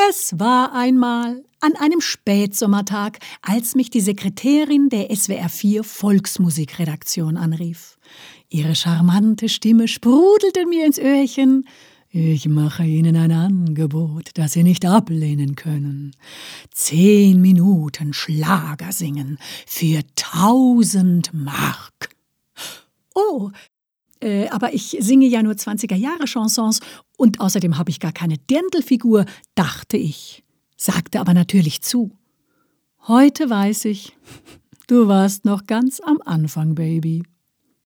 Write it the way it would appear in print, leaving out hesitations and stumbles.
Es war einmal an einem Spätsommertag, als mich die Sekretärin der SWR4 Volksmusikredaktion anrief. Ihre charmante Stimme sprudelte mir ins Öhrchen. Ich mache Ihnen ein Angebot, das Sie nicht ablehnen können. 10 Minuten Schlager singen für 1000 Mark. Oh, aber ich singe ja nur 20er-Jahre-Chansons und außerdem habe ich gar keine Dirndlfigur, dachte ich, sagte aber natürlich zu. Heute weiß ich, du warst noch ganz am Anfang, Baby.